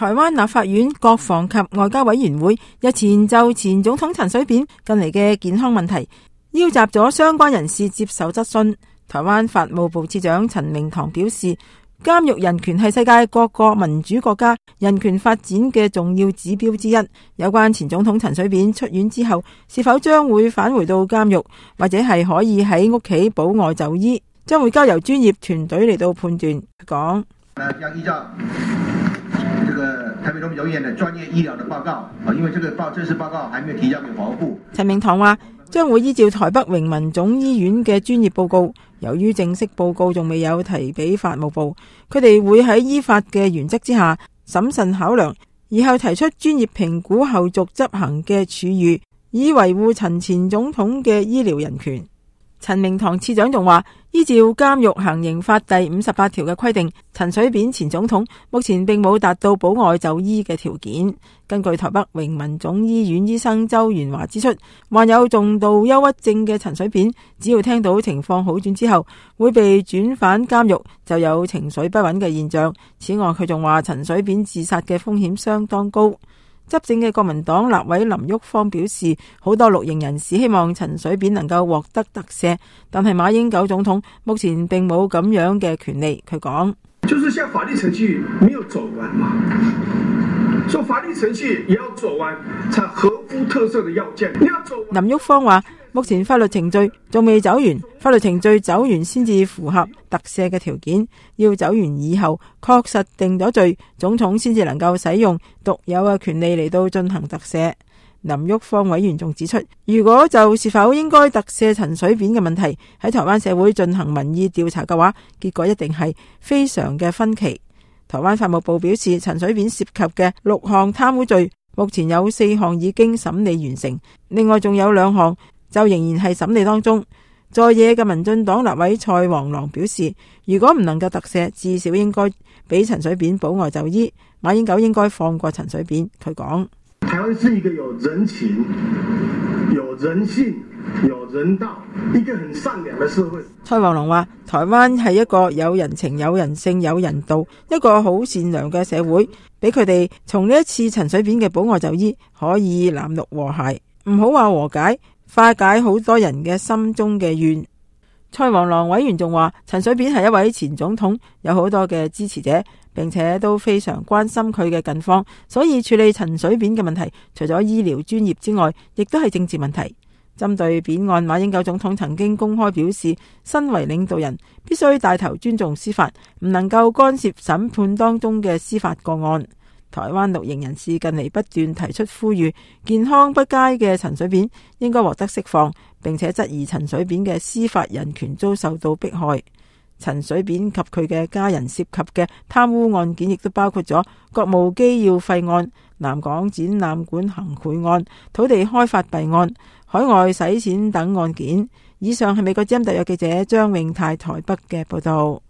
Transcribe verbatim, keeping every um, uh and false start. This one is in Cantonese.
台灣立法院國防及外交委員會日前就前總統陳水扁近嚟嘅健康問題邀集咗相關人士接受質詢。台灣法務部次長陳明堂表示，監獄人權係世界各個民主國家人權發展嘅重要指標之一。有關前總統陳水扁出院之後是否將會返回到監獄，或者係可以喺屋企保外就醫，將會交由專業團隊嚟到判斷。佢講： 要依照這個台北榮總院的專業醫療的報告啊，因為這個報正式報告還沒有提交給法務部。 陳明堂話將會依照台北榮民總醫院嘅專業報告，由於正式報告仲未有提俾法務部，佢哋會喺依法嘅原則之下審慎考量，然後提出專業評估後續執行嘅處遇，以維護陳前總統嘅醫療人權。陳明堂次長仲話，依照監獄行刑法第五十八條嘅規定，陳水扁前總統目前並冇達到保外就醫嘅條件。根據台北榮民總醫院醫生周元華指出，患有重度憂鬱症嘅陳水扁，只要聽到情況好轉之後會被轉返監獄，就有情緒不穩嘅現象。此外，佢仲話陳水扁自殺嘅風險相當高。執政嘅國民黨立委林旭芳表示，好多綠營人士希望陳水扁能夠獲得特赦，但係馬英九總統目前並冇咁樣嘅權利。佢講： 就是像法律程序沒有走完嘛，所以法律程序也要走完，才合乎特赦的要件。你要走完。 林旭芳話：目前法律程序仲未走完，法律程序走完先至符合特赦嘅條件，要走完以後確實定咗罪，總統先至能夠使用獨有嘅權利嚟到進行特赦。林旭芳委員仲指出，如果就是否應該特赦陳水扁嘅問題喺台灣社會進行民意調查嘅話，結果一定係非常嘅分歧。台灣法務部表示，陳水扁涉及嘅六項貪污罪，目前有四項已經審理完成，另外仲有兩項就仍然係審理當中。在野嘅民進黨立委蔡黃郎表示，如果唔能夠特赦，至少應該俾陳水扁保外就醫。馬英九應該放過陳水扁。佢講： 台灣是一個有人情、有人性、有人道，一個很善良的社會。 蔡黃郎話：台灣係一個有人情、有人性、有人道，一個好善良嘅社會，俾佢哋從呢一次陳水扁嘅保外就醫可以藍綠和諧，唔好話和解，化解好多人嘅心中嘅怨。蔡黃郎委員仲話，陳水扁係一位前總統，有好多嘅支持者，並且都非常關心佢嘅近況，所以處理陳水扁嘅問題，除咗醫療專業之外，亦都係政治問題。針對扁案，馬英九總統曾經公開表示，身為領導人必須帶頭尊重司法，唔能夠干涉審判當中嘅司法個案。台灣綠營人士近嚟不斷提出呼籲，健康不佳嘅陳水扁應該獲得釋放，並且質疑陳水扁嘅司法人權遭受到迫害。陳水扁及佢嘅家人涉及嘅貪污案件，亦都包括咗國務機要費案、南港展覽館行賄案、土地開發弊案、海外洗錢等案件。以上係美國之音特約記者張永泰台北嘅報道。